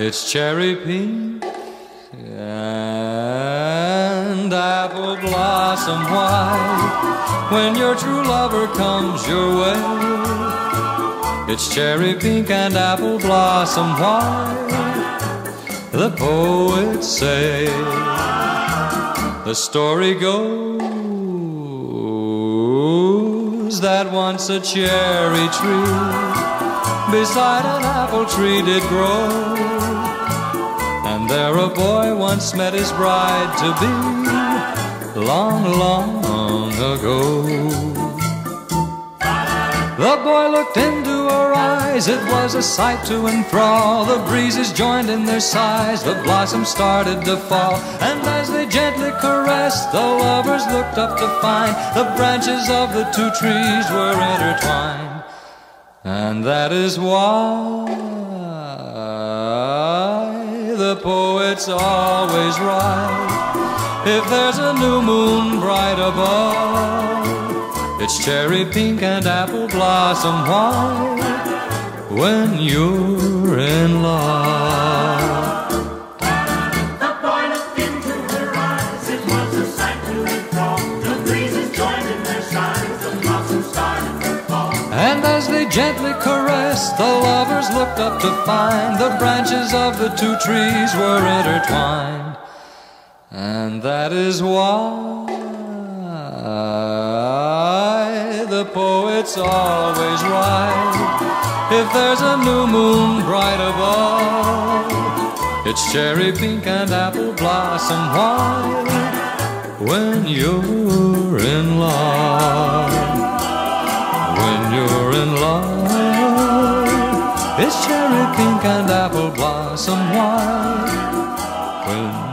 It's cherry pink and apple blossom white. When your true lover comes your way, it's cherry pink and apple blossom white. The poets say, the story goes, that once a cherry tree beside an apple tree did grow, and there a boy once met his bride-to-be long, long ago. The boy looked into her eyes, it was a sight to enthrall. The breezes joined in their sighs, the blossoms started to fall, and as they gently caressed, the lovers looked up to find the branches of the two trees were intertwined. And that is why the poets always write, if there's a new moon bright above, it's cherry pink and apple blossom white when you're in love. The boy looked into her eyes, it was a sight to enthrall. The breezes joined in their sighs, the blossoms started to fall. And as they gently caressed, the lovers looked up to find the branches of the two trees were intertwined. And that is why the poets always write, if there's a new moon bright above, it's cherry pink and apple blossom white when you're in love. When you're in love, it's cherry pink and apple blossom white when